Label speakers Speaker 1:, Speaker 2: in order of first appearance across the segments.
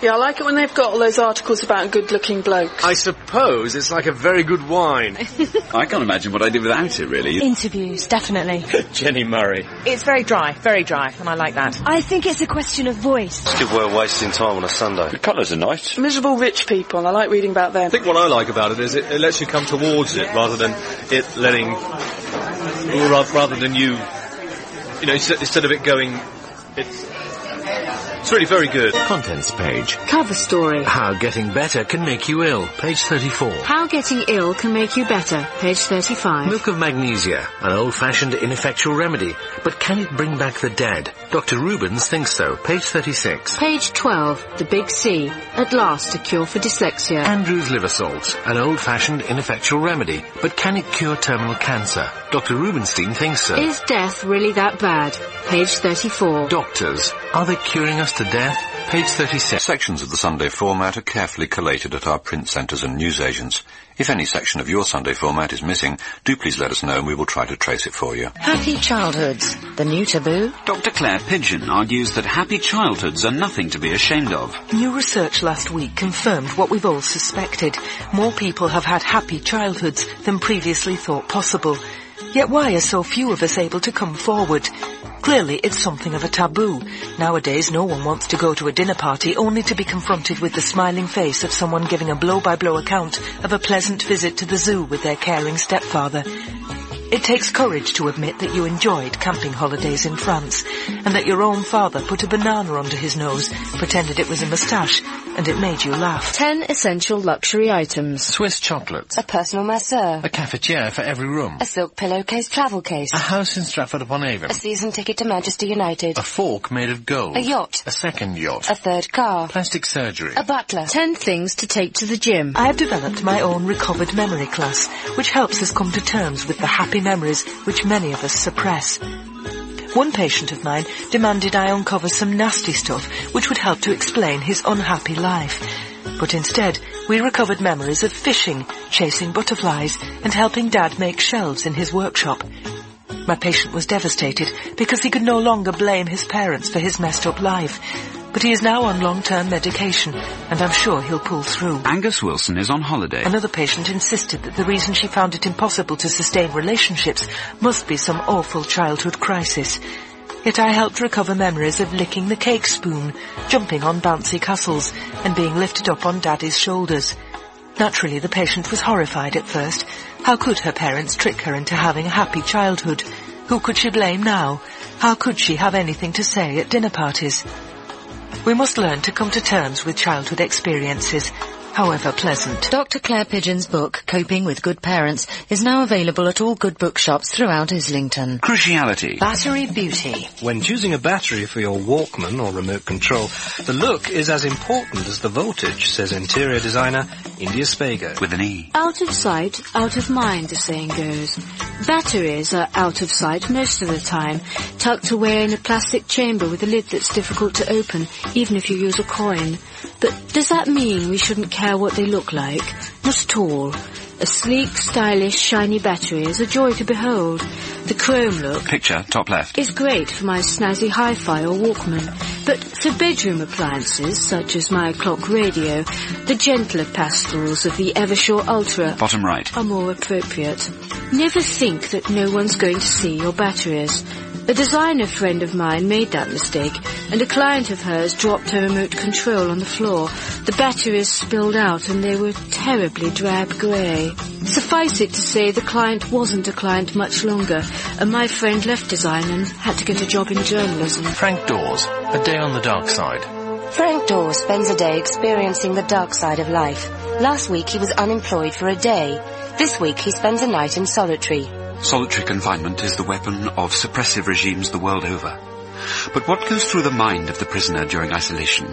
Speaker 1: Yeah, I like it when they've got all those articles about good-looking blokes.
Speaker 2: I suppose it's like a very good wine.
Speaker 3: I can't imagine what I did without it, really.
Speaker 4: Interviews, definitely.
Speaker 2: Jenny Murray.
Speaker 5: It's very dry, and I like that.
Speaker 4: I think it's a question of voice.
Speaker 6: It's a good way of wasting time on a Sunday.
Speaker 3: The colours are nice.
Speaker 1: Miserable rich people, I like reading about them.
Speaker 2: I think what I like about it is it lets you come towards it rather than it letting... rather than you... You know, instead of it going... It's really very good.
Speaker 7: Contents page.
Speaker 8: Cover story.
Speaker 7: How getting better can make you ill. Page 34.
Speaker 8: How getting ill can make you better. Page 35.
Speaker 7: Milk of magnesia. An old-fashioned ineffectual remedy. But can it bring back the dead? Dr. Rubens thinks so. Page 36.
Speaker 8: Page 12. The Big C. At last a cure for dyslexia.
Speaker 7: Andrew's liver salts. An old-fashioned ineffectual remedy. But can it cure terminal cancer? Dr. Rubenstein thinks so.
Speaker 8: Is death really that bad? Page 34.
Speaker 7: Doctors. Are they curing us to death? Page 36.
Speaker 9: Sections of the Sunday format are carefully collated at our print centres and newsagents. If any section of your Sunday format is missing, do please let us know and we will try to trace it for you.
Speaker 10: Happy childhoods, the new taboo?
Speaker 3: Dr. Claire Pigeon argues that happy childhoods are nothing to be ashamed of.
Speaker 5: New research last week confirmed what we've all suspected. More people have had happy childhoods than previously thought possible. Yet why are so few of us able to come forward? Clearly, it's something of a taboo. Nowadays, no one wants to go to a dinner party only to be confronted with the smiling face of someone giving a blow-by-blow account of a pleasant visit to the zoo with their caring stepfather. It takes courage to admit that you enjoyed camping holidays in France, and that your own father put a banana under his nose, pretended it was a moustache, and it made you laugh.
Speaker 8: 10 essential luxury items.
Speaker 7: Swiss chocolates.
Speaker 10: A personal masseur.
Speaker 7: A cafetiere for every room.
Speaker 10: A silk pillowcase travel case.
Speaker 7: A house in Stratford-upon-Avon.
Speaker 10: A season ticket to Manchester United.
Speaker 7: A fork made of gold.
Speaker 10: A yacht.
Speaker 7: A second yacht.
Speaker 10: A third car.
Speaker 7: Plastic surgery.
Speaker 10: A butler.
Speaker 8: 10 things to take to the gym.
Speaker 5: I have developed my own recovered memory class, which helps us come to terms with the happy memories which many of us suppress. One patient of mine demanded I uncover some nasty stuff which would help to explain his unhappy life. But instead, we recovered memories of fishing, chasing butterflies, and helping Dad make shelves in his workshop. My patient was devastated because he could no longer blame his parents for his messed up life. But he is now on long-term medication, and I'm sure he'll pull through.
Speaker 3: Angus Wilson is on holiday.
Speaker 5: Another patient insisted that the reason she found it impossible to sustain relationships must be some awful childhood crisis. Yet I helped recover memories of licking the cake spoon, jumping on bouncy castles, and being lifted up on Daddy's shoulders. Naturally, the patient was horrified at first. How could her parents trick her into having a happy childhood? Who could she blame now? How could she have anything to say at dinner parties? We must learn to come to terms with childhood experiences, however pleasant.
Speaker 10: Dr. Claire Pigeon's book, Coping with Good Parents, is now available at all good bookshops throughout Islington.
Speaker 3: Cruciality.
Speaker 5: Battery beauty.
Speaker 11: When choosing a battery for your Walkman or remote control, the look is as important as the voltage, says interior designer India Spago.
Speaker 3: With an E.
Speaker 8: Out of sight, out of mind, the saying goes. Batteries are out of sight most of the time, tucked away in a plastic chamber with a lid that's difficult to open, even if you use a coin. But does that mean we shouldn't care what they look like? Not at all. A sleek, stylish, shiny battery is a joy to behold. The chrome look...
Speaker 3: Picture, top left.
Speaker 8: ...is great for my snazzy hi-fi or Walkman. But for bedroom appliances, such as my clock radio, the gentler pastels of the Eversure Ultra...
Speaker 3: Bottom right.
Speaker 8: ...are more appropriate. Never think that no one's going to see your batteries. A designer friend of mine made that mistake, and a client of hers dropped her remote control on the floor. The batteries spilled out, and they were terribly drab grey. Suffice it to say, the client wasn't a client much longer, and my friend left design and had to get a job in journalism.
Speaker 7: Frank Dawes, A Day on the Dark Side.
Speaker 10: Frank Dawes spends a day experiencing the dark side of life. Last week he was unemployed for a day. This week he spends a night in solitary.
Speaker 3: Solitary confinement is the weapon of suppressive regimes the world over. But what goes through the mind of the prisoner during isolation?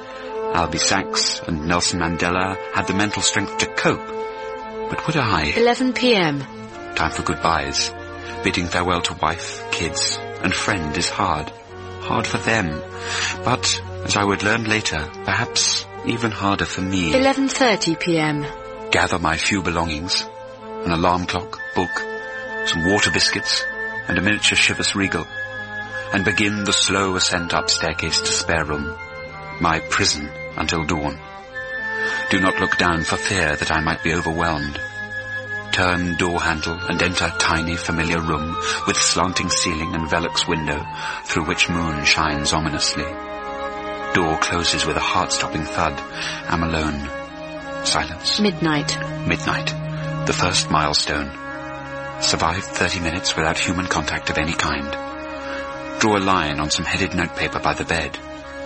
Speaker 3: Albie Sachs and Nelson Mandela had the mental strength to cope. But would I?
Speaker 8: 11 p.m.
Speaker 3: Time for goodbyes. Bidding farewell to wife, kids, and friend is hard. Hard for them. But, as I would learn later, perhaps even harder for me.
Speaker 8: 11:30 p.m.
Speaker 3: Gather my few belongings. An alarm clock, book, some water biscuits, and a miniature Chivas Regal, and begin the slow ascent up staircase to spare room, my prison, until dawn. Do not look down for fear that I might be overwhelmed. Turn door handle and enter tiny familiar room with slanting ceiling and velux window through which moon shines ominously. Door closes with a heart-stopping thud. Am alone. Silence.
Speaker 8: Midnight.
Speaker 3: Midnight. The first milestone. Survived 30 minutes without human contact of any kind. Draw a line on some headed notepaper by the bed.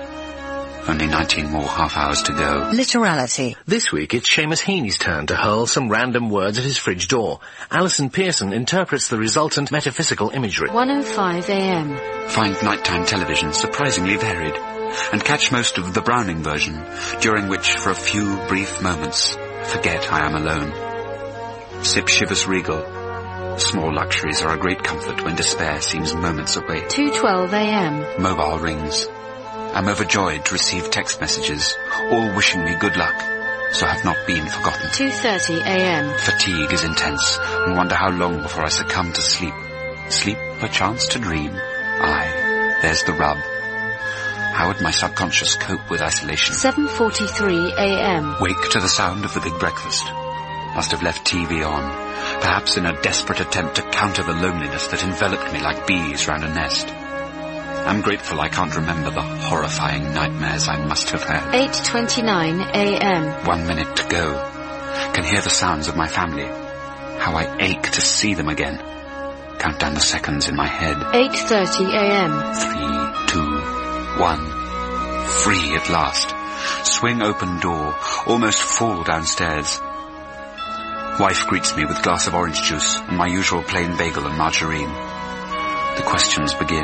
Speaker 3: Only 19 more half-hours to go.
Speaker 10: Literality.
Speaker 7: This week it's Seamus Heaney's turn to hurl some random words at his fridge door. Alison Pearson interprets the resultant metaphysical imagery.
Speaker 8: 1:05 a.m.
Speaker 3: Find nighttime television surprisingly varied, and catch most of the Browning version, during which, for a few brief moments, forget I am alone. Sip Chivas Regal. Small luxuries are a great comfort when despair seems moments away.
Speaker 8: 2:12 a.m.
Speaker 3: Mobile rings. I'm overjoyed to receive text messages, all wishing me good luck, so have not been forgotten.
Speaker 8: 2:30 a.m.
Speaker 3: Fatigue is intense, and wonder how long before I succumb to sleep. Sleep, perchance to dream. Aye, there's the rub. How would my subconscious cope with isolation?
Speaker 8: 7:43 a.m.
Speaker 3: Wake to the sound of the big breakfast. Must have left TV on, perhaps in a desperate attempt to counter the loneliness that enveloped me like bees round a nest. I'm grateful I can't remember the horrifying nightmares I must have had.
Speaker 8: 8:29 a.m.
Speaker 3: 1 minute to go. Can hear the sounds of my family. How I ache to see them again. Count down the seconds in my head.
Speaker 8: 8:30 a.m.
Speaker 3: 3, 2, 1. Free at last. Swing open door. Almost fall downstairs. Wife greets me with glass of orange juice and my usual plain bagel and margarine. The questions begin.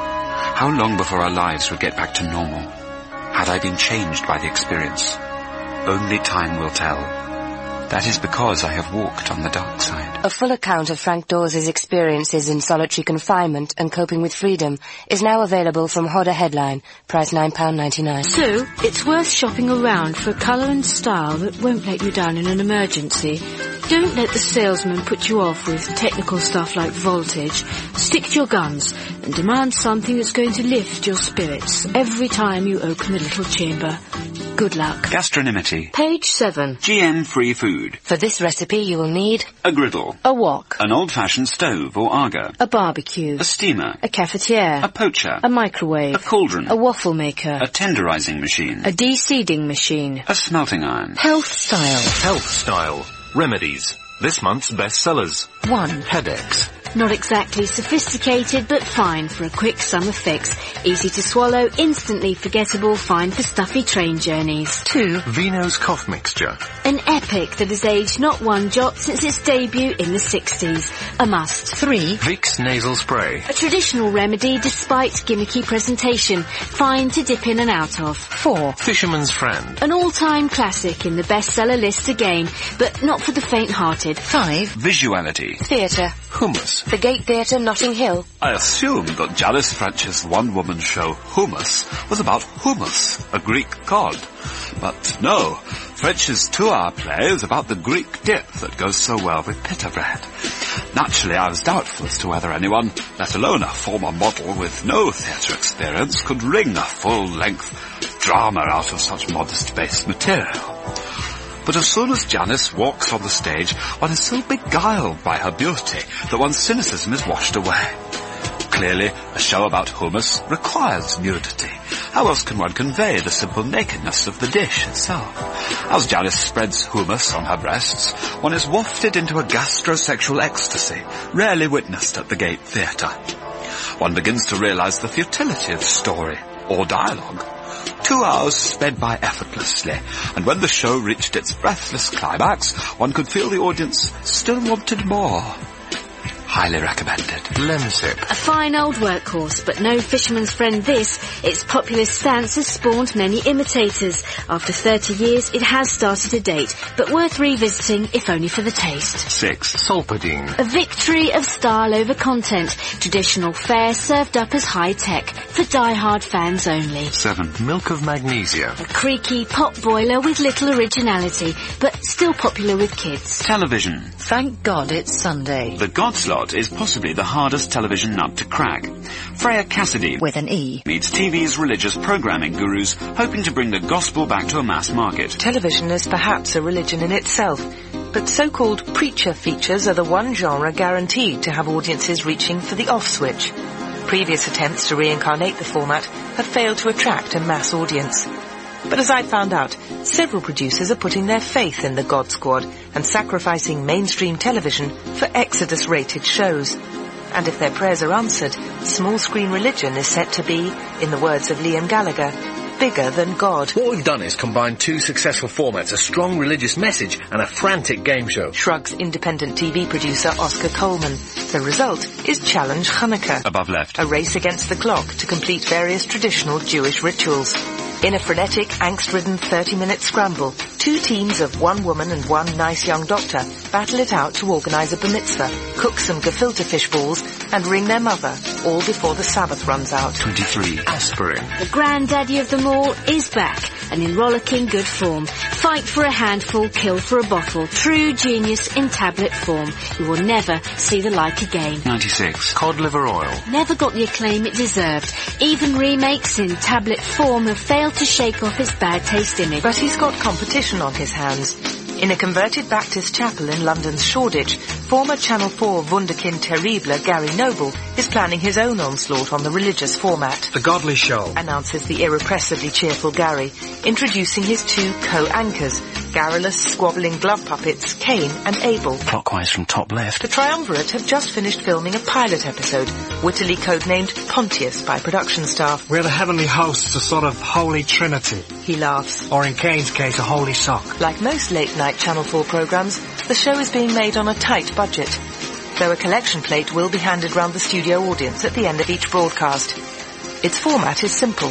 Speaker 3: How long before our lives would get back to normal? Had I been changed by the experience? Only time will tell. That is because I have walked on the dark side.
Speaker 10: A full account of Frank Dawes' experiences in solitary confinement and coping with freedom is now available from Hodder Headline, price £9.99.
Speaker 8: So, it's worth shopping around for a colour and style that won't let you down in an emergency. Don't let the salesman put you off with technical stuff like voltage. Stick to your guns and demand something that's going to lift your spirits every time you open the little chamber. Good luck.
Speaker 3: Gastronymity.
Speaker 8: Page 7.
Speaker 3: GM-free food.
Speaker 10: For this recipe you will need
Speaker 3: A griddle.
Speaker 8: A wok.
Speaker 3: An old-fashioned stove or Aga.
Speaker 8: A barbecue.
Speaker 3: A steamer.
Speaker 8: A cafetiere.
Speaker 3: A poacher.
Speaker 8: A microwave.
Speaker 3: A cauldron.
Speaker 8: A waffle maker.
Speaker 3: A tenderizing machine.
Speaker 8: A de-seeding machine.
Speaker 3: A smelting iron.
Speaker 10: Health Style.
Speaker 7: Health Style. Remedies. This month's bestsellers.
Speaker 10: 1.
Speaker 7: Headaches.
Speaker 8: Not exactly sophisticated, but fine for a quick summer fix. Easy to swallow, instantly forgettable, fine for stuffy train journeys.
Speaker 10: 2.
Speaker 7: Vino's cough mixture.
Speaker 8: An epic that has aged not one jot since its debut in the 60s. A must.
Speaker 10: 3.
Speaker 7: Vicks nasal spray.
Speaker 8: A traditional remedy despite gimmicky presentation. Fine to dip in and out of.
Speaker 10: 4.
Speaker 7: Fisherman's friend.
Speaker 8: An all-time classic in the bestseller list again, but not for the faint-hearted.
Speaker 10: 5.
Speaker 3: Visuality.
Speaker 10: Theatre.
Speaker 7: Hummus.
Speaker 10: The Gate Theatre, Notting Hill.
Speaker 3: I assumed that Janice French's one-woman show Hummus was about Hummus, a Greek god. But no, French's 2-hour play is about the Greek dip that goes so well with pita bread. Naturally, I was doubtful as to whether anyone, let alone a former model with no theatre experience, could wring a full-length drama out of such modest-based material. But as soon as Janice walks on the stage, one is so beguiled by her beauty that one's cynicism is washed away. Clearly, a show about hummus requires nudity. How else can one convey the simple nakedness of the dish itself? As Janice spreads hummus on her breasts, one is wafted into a gastrosexual ecstasy, rarely witnessed at the Gate Theatre. One begins to realize the futility of story or dialogue. 2 hours sped by effortlessly, and when the show reached its breathless climax, one could feel the audience still wanted more. Highly recommended.
Speaker 7: Lemsip.
Speaker 8: A fine old workhorse, but no fisherman's friend this. Its popular stance has spawned many imitators. After 30 years, it has started a date, but worth revisiting, if only for the taste.
Speaker 3: 6.
Speaker 7: Solpadeine.
Speaker 8: A victory of style over content. Traditional fare served up as high-tech, for die-hard fans only.
Speaker 3: 7.
Speaker 7: Milk of magnesia.
Speaker 8: A creaky pot boiler with little originality, but still popular with kids.
Speaker 3: Television.
Speaker 10: Thank God it's Sunday.
Speaker 3: The Godslot Camelot is possibly the hardest television nut to crack. Freya Cassidy,
Speaker 4: with an E,
Speaker 3: meets TV's religious programming gurus, hoping to bring the gospel back to a mass market.
Speaker 5: Television is perhaps a religion in itself, but so-called preacher features are the one genre guaranteed to have audiences reaching for the off switch. Previous attempts to reincarnate the format have failed to attract a mass audience. But as I found out, several producers are putting their faith in the God Squad and sacrificing mainstream television for Exodus-rated shows. And if their prayers are answered, small-screen religion is set to be, in the words of Liam Gallagher, bigger than God.
Speaker 7: What we've done is combine two successful formats, a strong religious message and a frantic game show.
Speaker 5: Shrugs independent TV producer Oscar Coleman. The result is Challenge Hanukkah.
Speaker 3: Above left.
Speaker 5: A race against the clock to complete various traditional Jewish rituals. In a frenetic, angst-ridden 30-minute scramble, two teams of one woman and one nice young doctor battle it out to organise a bar mitzvah, cook some gefilte fish balls, and ring their mother, all before the Sabbath runs out.
Speaker 3: 23.
Speaker 7: Aspirin.
Speaker 8: The granddaddy of them all is back, and in rollicking good form. Fight for a handful, kill for a bottle. True genius in tablet form. You will never see the like again.
Speaker 3: 96.
Speaker 7: Cod liver oil.
Speaker 8: Never got the acclaim it deserved. Even remakes in tablet form have failed to shake off his bad taste image.
Speaker 5: But he's got competition on his hands. In a converted Baptist chapel in London's Shoreditch, former Channel 4 Wunderkind Terrible Gary Noble is planning his own onslaught on the religious format.
Speaker 11: The Godly Show,
Speaker 5: announces the irrepressibly cheerful Gary, introducing his two co-anchors, garrulous, squabbling glove puppets, Cain and Abel.
Speaker 7: Clockwise from top left.
Speaker 5: The Triumvirate have just finished filming a pilot episode, wittily codenamed Pontius by production staff.
Speaker 11: We're the heavenly hosts, a sort of holy trinity.
Speaker 5: He laughs.
Speaker 11: Or in Cain's case, a holy sock.
Speaker 5: Like most late-night Channel 4 programmes, the show is being made on a tight budget, though a collection plate will be handed round the studio audience at the end of each broadcast. Its format is simple.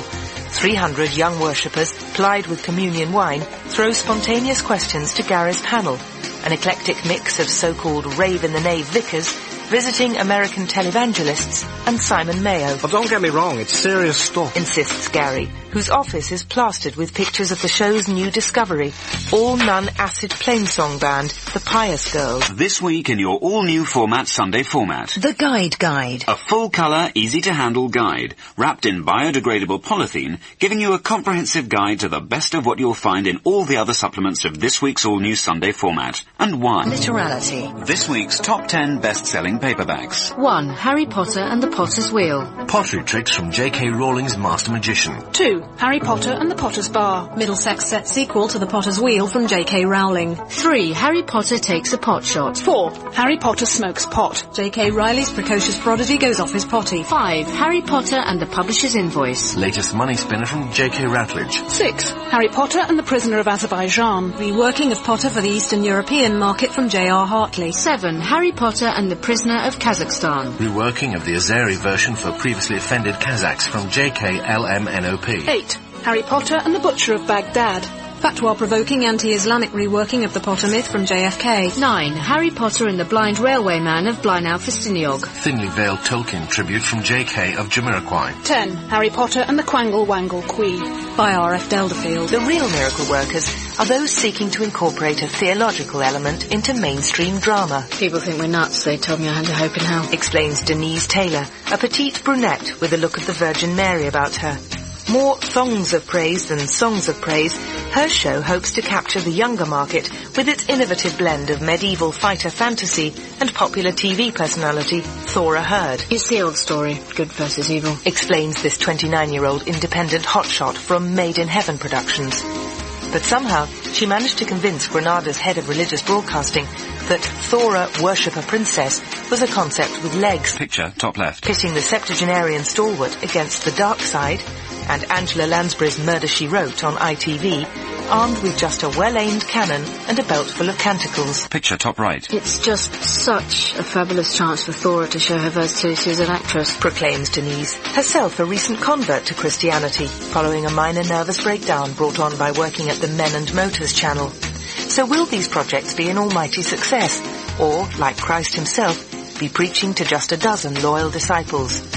Speaker 5: 300 young worshippers, plied with communion wine, throw spontaneous questions to Gary's panel, an eclectic mix of so-called rave-in-the-nave vicars, visiting American televangelists, and Simon Mayo.
Speaker 11: Oh, don't get me wrong, it's serious stuff,
Speaker 5: insists Gary, whose office is plastered with pictures of the show's new discovery, all-nun acid plainsong band, the Pious Girls.
Speaker 3: This week in your all-new format Sunday format.
Speaker 4: The Guide.
Speaker 3: A full-colour, easy-to-handle guide, wrapped in biodegradable polythene, giving you a comprehensive guide to the best of what you'll find in all the other supplements of this week's all-new Sunday format. And 1.
Speaker 4: Literality.
Speaker 3: This week's top 10 best-selling paperbacks.
Speaker 8: 1. Harry Potter and the Potter's Wheel.
Speaker 7: Pottery tricks from J.K. Rowling's Master Magician.
Speaker 1: 2. Harry Potter and the Potter's Bar.
Speaker 12: Middlesex set sequel to The Potter's Wheel from J.K. Rowling.
Speaker 8: 3. Harry Potter takes a pot shot.
Speaker 1: 4. Harry Potter smokes pot.
Speaker 12: J.K. Riley's precocious prodigy goes off his potty.
Speaker 8: 5. Harry Potter and the Publisher's Invoice.
Speaker 7: Latest money spinner from J.K. Routledge.
Speaker 1: 6. Harry Potter and the Prisoner of Azerbaijan.
Speaker 12: Reworking of Potter for the Eastern European market from J.R. Hartley.
Speaker 8: 7. Harry Potter and the Prisoner of Kazakhstan.
Speaker 7: Reworking of the Azeri version for previously offended Kazakhs from J.K. LMNOP.
Speaker 1: 8. Harry Potter and the Butcher of Baghdad.
Speaker 12: Fatwa-provoking anti-Islamic reworking of the Potter myth from JFK.
Speaker 8: 9. Harry Potter and the Blind Railwayman of Blaenau Festiniog.
Speaker 7: Thinly veiled Tolkien tribute from J.K. of Jamiroquai.
Speaker 1: 10. Harry Potter and the Quangle Wangle Quee.
Speaker 12: By R.F. Delderfield.
Speaker 5: The real miracle workers are those seeking to incorporate a theological element into mainstream drama.
Speaker 8: People think we're nuts. They told me I had to hope in hell.
Speaker 5: Explains Denise Taylor, a petite brunette with a look of the Virgin Mary about her. More thongs of praise than songs of praise, her show hopes to capture the younger market with its innovative blend of medieval fighter fantasy and popular TV personality Thora Hird.
Speaker 8: It's the old story, good versus evil.
Speaker 5: Explains this 29-year-old independent hotshot from Made in Heaven Productions. But somehow, she managed to convince Granada's head of religious broadcasting that Thora, worshipper princess, was a concept with legs.
Speaker 3: Picture, top left.
Speaker 5: Pitting the septuagenarian stalwart against the dark side, and Angela Lansbury's Murder, She Wrote on ITV, armed with just a well-aimed cannon and a belt full of canticles.
Speaker 3: Picture, top right.
Speaker 8: It's just such a fabulous chance for Thora to show her versatility as an actress.
Speaker 5: Proclaims Denise, herself a recent convert to Christianity, following a minor nervous breakdown brought on by working at the Men and Motors channel. So will these projects be an almighty success, or, like Christ himself, be preaching to just a dozen loyal disciples?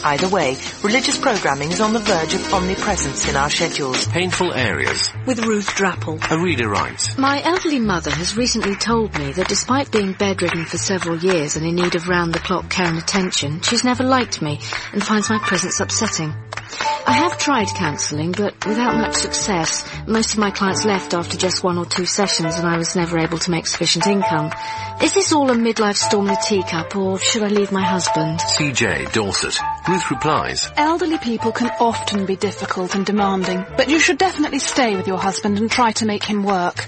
Speaker 5: Either way, religious programming is on the verge of omnipresence in our schedules.
Speaker 7: Painful areas.
Speaker 12: With Ruth Drapple.
Speaker 7: A reader writes.
Speaker 8: My elderly mother has recently told me that despite being bedridden for several years and in need of round-the-clock care and attention, she's never liked me and finds my presence upsetting. I have tried counselling, but without much success. Most of my clients left after just 1 or 2 sessions, and I was never able to make sufficient income. Is this all a midlife storm in a teacup, or should I leave my husband?
Speaker 7: CJ, Dorset. Ruth replies.
Speaker 1: Elderly people can often be difficult and demanding, but you should definitely stay with your husband and try to make him work.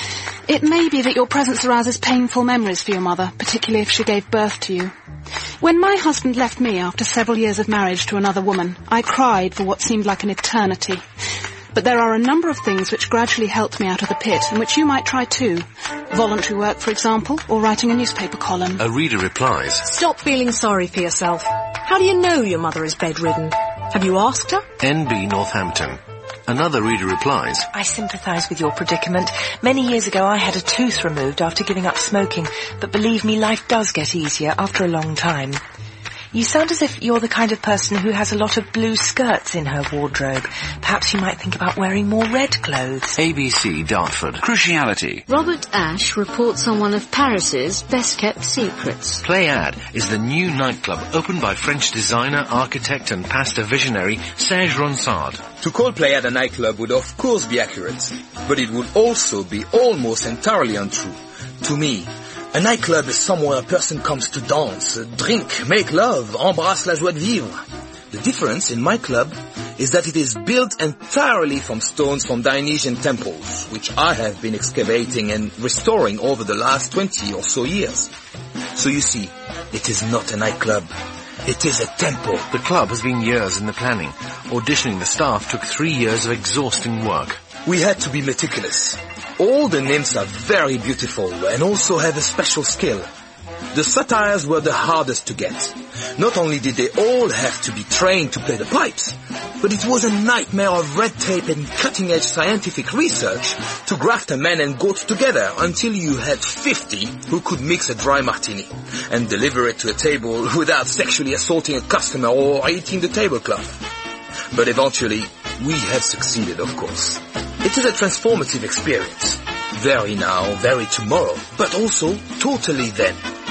Speaker 1: It may be that your presence arouses painful memories for your mother, particularly if she gave birth to you. When my husband left me after several years of marriage to another woman, I cried for what seemed like an eternity. But there are a number of things which gradually helped me out of the pit, and which you might try too. Voluntary work, for example, or writing a newspaper column.
Speaker 7: A reader replies.
Speaker 12: Stop feeling sorry for yourself. How do you know your mother is bedridden? Have you asked her?
Speaker 7: NB Northampton. Another reader replies.
Speaker 5: I sympathise with your predicament. Many years ago I had a tooth removed after giving up smoking, but believe me, life does get easier after a long time. You sound as if you're the kind of person who has a lot of blue skirts in her wardrobe. Perhaps you might think about wearing more red clothes.
Speaker 7: ABC Dartford.
Speaker 3: Cruciality.
Speaker 8: Robert Ash reports on one of Paris's best-kept secrets.
Speaker 7: Pléiade is the new nightclub opened by French designer, architect and pastor visionary Serge Ronsard.
Speaker 13: To call Pléiade a nightclub would of course be accurate, but it would also be almost entirely untrue. To me, a nightclub is somewhere a person comes to dance, drink, make love, embrasse la joie de vivre. The difference in my club is that it is built entirely from stones from Dionysian temples, which I have been excavating and restoring over the last 20 or so years. So you see, it is not a nightclub. It is a temple.
Speaker 7: The club has been years in the planning. Auditioning the staff took 3 years of exhausting work.
Speaker 13: We had to be meticulous. All the nymphs are very beautiful and also have a special skill. The satyrs were the hardest to get. Not only did they all have to be trained to play the pipes, but it was a nightmare of red tape and cutting-edge scientific research to graft a man and goat together until you had 50 who could mix a dry martini and deliver it to a table without sexually assaulting a customer or eating the tablecloth. But eventually, we have succeeded, of course. It is a transformative experience. Very now, very tomorrow, but also totally then.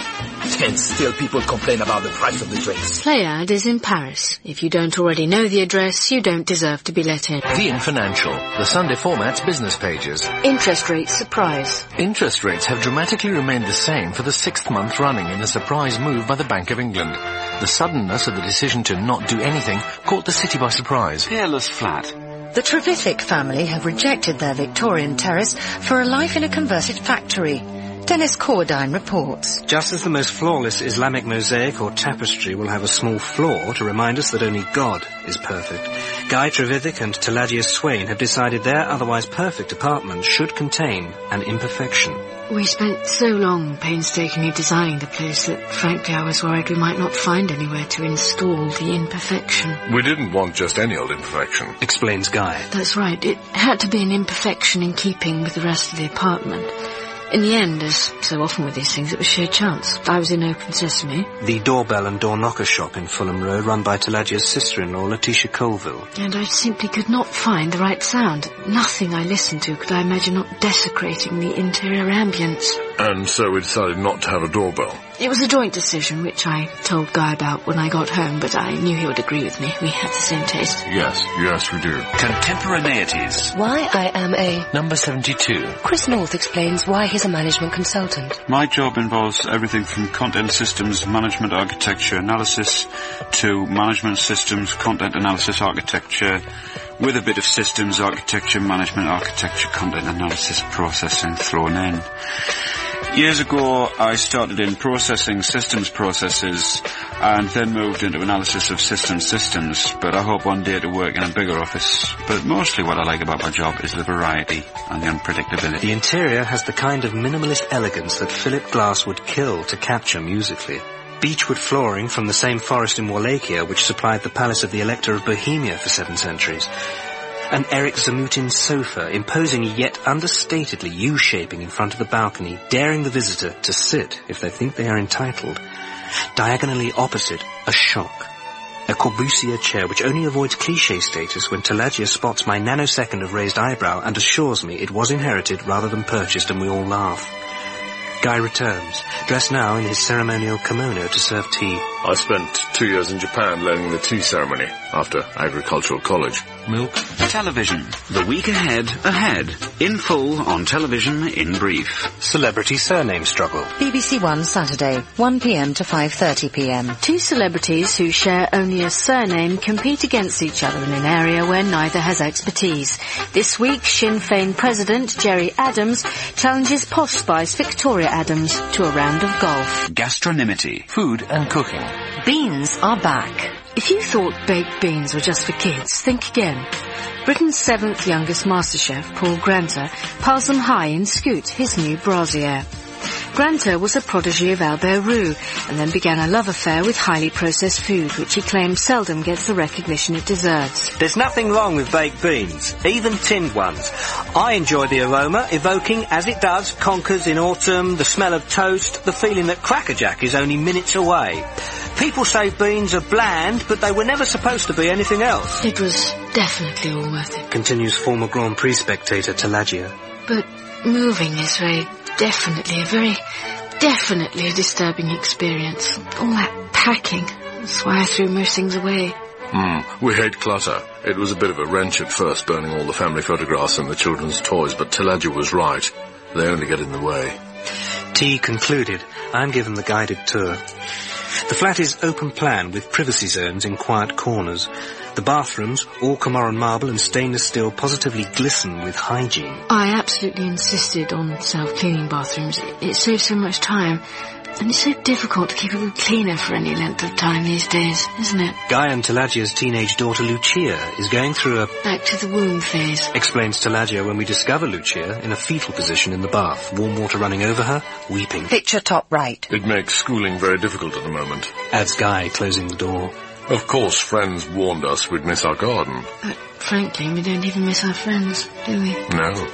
Speaker 13: And still people complain about the price of the drinks.
Speaker 8: Pléiade is in Paris. If you don't already know the address, you don't deserve to be let in.
Speaker 7: The Financial, the Sunday format's business pages.
Speaker 8: Interest rates surprise.
Speaker 7: Interest rates have dramatically remained the same for the 6th month running in a surprise move by the Bank of England. The suddenness of the decision to not do anything caught the city by surprise.
Speaker 3: Peerless flat.
Speaker 14: The Trevithick family have rejected their Victorian terrace for a life in a converted factory. Dennis Cordine reports.
Speaker 11: Just as the most flawless Islamic mosaic or tapestry will have a small flaw to remind us that only God is perfect, Guy Trevithick and Teladius Swain have decided their otherwise perfect apartment should contain an imperfection.
Speaker 8: We spent so long painstakingly designing the place that frankly I was worried we might not find anywhere to install the imperfection.
Speaker 15: We didn't want just any old imperfection,
Speaker 11: explains Guy.
Speaker 8: That's right, it had to be an imperfection in keeping with the rest of the apartment. In the end, as so often with these things, it was sheer chance. I was in Open Sesame.
Speaker 11: The doorbell and door knocker shop in Fulham Road, run by Teladia's sister-in-law, Letitia Colville.
Speaker 8: And I simply could not find the right sound. Nothing I listened to could I imagine not desecrating the interior ambience.
Speaker 15: And so we decided not to have a doorbell.
Speaker 8: It was a joint decision, which I told Guy about when I got home, but I knew he would agree with me. We had the same taste.
Speaker 15: Yes, we do.
Speaker 3: Contemporaneities.
Speaker 10: Why I am a...
Speaker 7: Number 72.
Speaker 10: Chris North explains why he's a management consultant.
Speaker 3: My job involves everything from content systems, management architecture analysis, to management systems, content analysis architecture, with a bit of systems architecture, management architecture, content analysis processing thrown in. Years ago, I started in processing systems processes and then moved into analysis of systems, but I hope one day to work in a bigger office. But mostly what I like about my job is the variety and the unpredictability.
Speaker 11: The interior has the kind of minimalist elegance that Philip Glass would kill to capture musically. Beechwood flooring from the same forest in Wallachia which supplied the palace of the Elector of Bohemia for 7 centuries. An Eric Zamutin sofa, imposing yet understatedly U-shaping in front of the balcony, daring the visitor to sit if they think they are entitled. Diagonally opposite, a shock. A Corbusier chair which only avoids cliché status when Talagia spots my nanosecond of raised eyebrow and assures me it was inherited rather than purchased, and we all laugh. Guy returns, dressed now in his ceremonial kimono to serve tea.
Speaker 15: I spent 2 years in Japan learning the tea ceremony after agricultural college.
Speaker 7: Milk.
Speaker 3: Television. The week ahead. In full on television in brief.
Speaker 11: Celebrity surname struggle.
Speaker 14: BBC One Saturday, 1 p.m. to 5:30 p.m.
Speaker 8: Two celebrities who share only a surname compete against each other in an area where neither has expertise. This week, Sinn Féin President Gerry Adams challenges Posh Spice Victoria Adams to a round of golf.
Speaker 3: Gastronymity.
Speaker 7: Food and cooking.
Speaker 14: Beans are back.
Speaker 8: If you thought baked beans were just for kids, think again. Britain's 7th youngest MasterChef, Paul Granter, piles them high in Scoot, his new brassiere. Granter was a protégé of Albert Roux, and then began a love affair with highly processed food, which he claims seldom gets the recognition it deserves.
Speaker 11: There's nothing wrong with baked beans, even tinned ones. I enjoy the aroma, evoking, as it does, conkers in autumn, the smell of toast, the feeling that crackerjack is only minutes away. People say beans are bland, but they were never supposed to be anything else.
Speaker 8: It was definitely all worth it.
Speaker 11: Continues former Grand Prix spectator Talagia.
Speaker 8: But moving is very definitely a disturbing experience. All that packing. That's why I threw most things away.
Speaker 15: We hate clutter. It was a bit of a wrench at first, burning all the family photographs and the children's toys, but Talagia was right. They only get in the way.
Speaker 11: Tea concluded, I'm given the guided tour. The flat is open plan with privacy zones in quiet corners. The bathrooms, all Comoran marble and stainless steel, positively glisten with hygiene.
Speaker 8: I absolutely insisted on self-cleaning bathrooms. It saves so much time. And it's so difficult to keep a good cleaner for any length of time these days, isn't it?
Speaker 11: Guy and Talagia's teenage daughter Lucia is going through a
Speaker 8: back to the womb phase,
Speaker 11: explains Talagia when we discover Lucia in a fetal position in the bath, warm water running over her, weeping.
Speaker 14: Picture top right.
Speaker 15: It makes schooling very difficult at the moment,
Speaker 11: adds Guy, closing the door.
Speaker 15: Of course, friends warned us we'd miss our garden.
Speaker 8: But frankly, we don't even miss our friends, do we?
Speaker 15: No.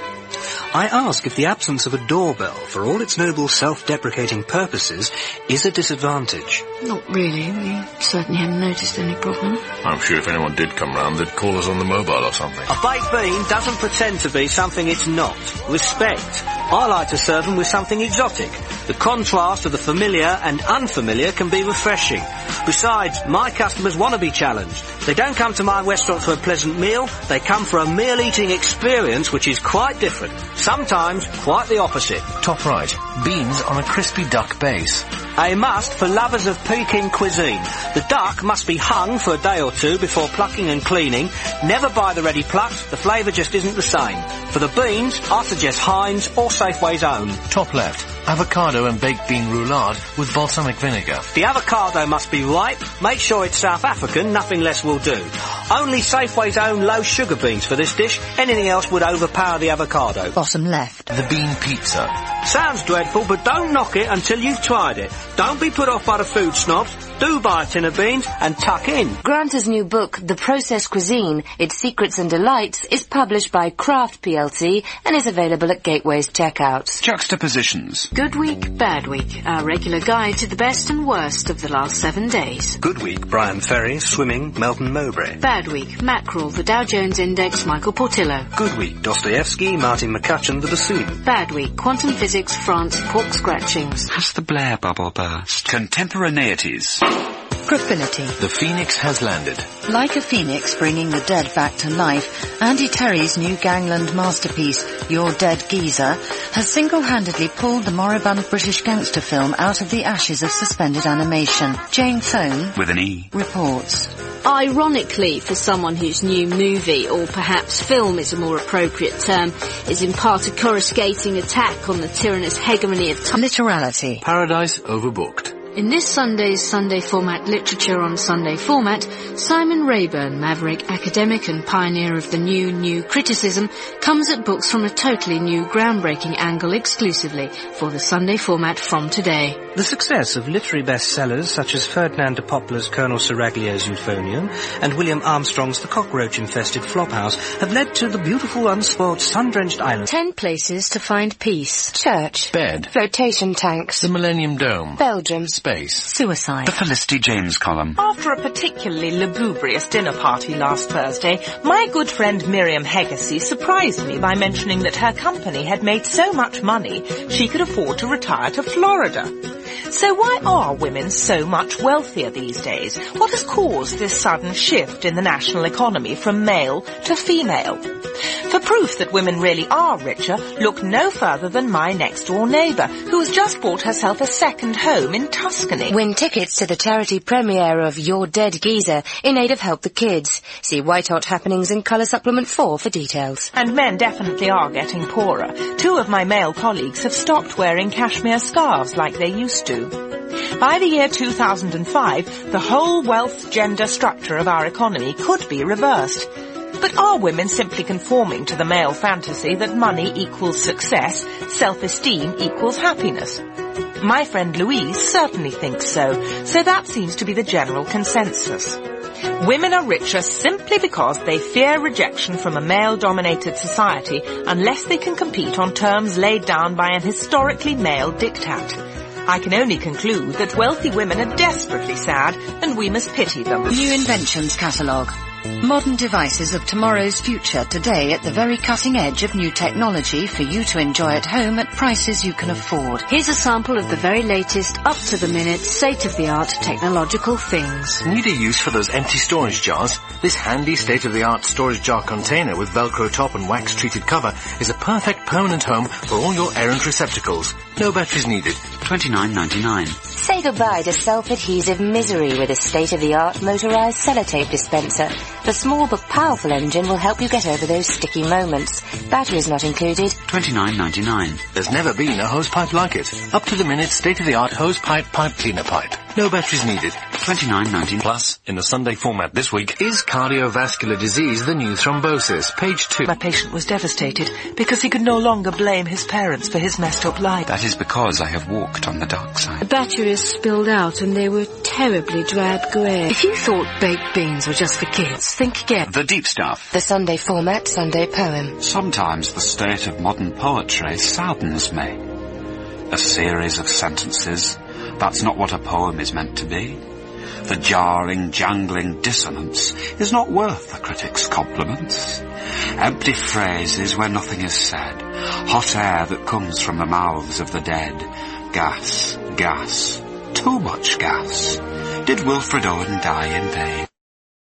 Speaker 11: I ask if the absence of a doorbell, for all its noble self-deprecating purposes, is a disadvantage.
Speaker 8: Not really. We certainly haven't noticed any problem.
Speaker 15: I'm sure if anyone did come round, they'd call us on the mobile or something.
Speaker 11: A baked bean doesn't pretend to be something it's not. Respect. I like to serve them with something exotic. The contrast of the familiar and unfamiliar can be refreshing. Besides, my customers want to be challenged. They don't come to my restaurant for a pleasant meal. They come for a meal-eating experience which is quite different. Sometimes quite the opposite.
Speaker 7: Top right. Beans on a crispy duck base.
Speaker 11: A must for lovers of Peking cuisine. The duck must be hung for a day or two before plucking and cleaning. Never buy the ready plucked. The flavour just isn't the same. For the beans, I suggest Heinz or Safeway's own.
Speaker 7: Top left. Avocado and baked bean roulade with balsamic vinegar.
Speaker 11: The avocado must be ripe. Make sure it's South African. Nothing less will do. Only Safeway's own low sugar beans for this dish. Anything else would overpower the avocado.
Speaker 14: Bottom left.
Speaker 7: The bean pizza.
Speaker 11: Sounds dreadful, but don't knock it until you've tried it. Don't be put off by the food snobs. Do buy a tin of beans and tuck in.
Speaker 10: Granter's new book, The Processed Cuisine, Its Secrets and Delights, is published by Craft plc and is available at Gateway's checkouts.
Speaker 3: Juxtapositions.
Speaker 8: Good week, bad week. Our regular guide to the best and worst of the last 7 days.
Speaker 11: Good week, Brian Ferry, swimming, Melton Mowbray.
Speaker 8: Bad week, mackerel, the Dow Jones Index, Michael Portillo.
Speaker 11: Good week, Dostoevsky, Martin McCutcheon, the bassoon.
Speaker 8: Bad week, quantum physics, France, pork scratchings.
Speaker 3: Has the Blair bubble burst? Contemporaneities.
Speaker 14: Profility.
Speaker 7: The Phoenix has landed.
Speaker 14: Like a phoenix bringing the dead back to life, Andy Terry's new gangland masterpiece, Your Dead Geezer, has single-handedly pulled the moribund British gangster film out of the ashes of suspended animation. Jane Thone,
Speaker 3: with an E,
Speaker 14: reports.
Speaker 8: Ironically, for someone whose new movie, or perhaps film is a more appropriate term, is in part a coruscating attack on the tyrannous hegemony of time.
Speaker 14: Literality.
Speaker 7: Paradise overbooked.
Speaker 8: In this Sunday's Sunday Format Literature on Sunday Format, Simon Rayburn, maverick academic and pioneer of the new criticism, comes at books from a totally new, groundbreaking angle exclusively for the Sunday Format from today.
Speaker 11: The success of literary bestsellers such as Ferdinand de Poplar's Colonel Seraglio's Euphonium and William Armstrong's The Cockroach-Infested Flophouse have led to the beautiful, unspoilt, sun-drenched island.
Speaker 8: 10 places to find peace.
Speaker 10: Church.
Speaker 7: Bed.
Speaker 10: Flotation tanks.
Speaker 7: The Millennium Dome.
Speaker 10: Belgium.
Speaker 7: Space.
Speaker 14: Suicide.
Speaker 3: The Felicity James column.
Speaker 5: After a particularly lugubrious dinner party last Thursday, my good friend Miriam Hegasey surprised me by mentioning that her company had made so much money she could afford to retire to Florida. So why are women so much wealthier these days? What has caused this sudden shift in the national economy from male to female? For proof that women really are richer, look no further than my next-door neighbour, who has just bought herself a second home in Tuscany.
Speaker 10: Win tickets to the charity premiere of Your Dead Geezer in aid of Help the Kids. See White Hot Happenings in Colour Supplement 4 for details.
Speaker 5: And men definitely are getting poorer. 2 of my male colleagues have stopped wearing cashmere scarves like they used to. By the year 2005, the whole wealth-gender structure of our economy could be reversed. But are women simply conforming to the male fantasy that money equals success, self-esteem equals happiness? My friend Louise certainly thinks so that seems to be the general consensus. Women are richer simply because they fear rejection from a male-dominated society unless they can compete on terms laid down by an historically male diktat. I can only conclude that wealthy women are desperately sad and we must pity them.
Speaker 14: New Inventions Catalogue. Modern devices of tomorrow's future today at the very cutting edge of new technology for you to enjoy at home at prices you can afford.
Speaker 8: Here's a sample of the very latest, up-to-the-minute, state-of-the-art technological things.
Speaker 7: Need a use for those empty storage jars? This handy state-of-the-art storage jar container with Velcro top and wax-treated cover is a perfect permanent home for all your errant receptacles. No batteries needed.
Speaker 3: $29.99.
Speaker 10: Say goodbye to self-adhesive misery with a state-of-the-art motorised sellotape dispenser. The small but powerful engine will help you get over those sticky moments. Batteries not included.
Speaker 3: $29.99.
Speaker 7: There's never been a hose pipe like it. Up-to-the-minute, state-of-the-art hose pipe cleaner pipe. No batteries needed.
Speaker 3: $29.99.
Speaker 7: Plus, in the Sunday format this week, is cardiovascular disease the new thrombosis? Page 2.
Speaker 5: My patient was devastated because he could no longer blame his parents for his messed up life.
Speaker 3: That is because I have walked on the dark side.
Speaker 8: The batteries spilled out and they were terribly drab grey. If you thought baked beans were just for kids, think again.
Speaker 3: The deep stuff.
Speaker 10: The Sunday format, Sunday poem.
Speaker 3: Sometimes the state of modern poetry saddens me. A series of sentences. That's not what a poem is meant to be. The jarring, jangling dissonance is not worth the critic's compliments. Empty phrases where nothing is said. Hot air that comes from the mouths of the dead. Gas, gas, too much gas. Did Wilfred Owen die in vain?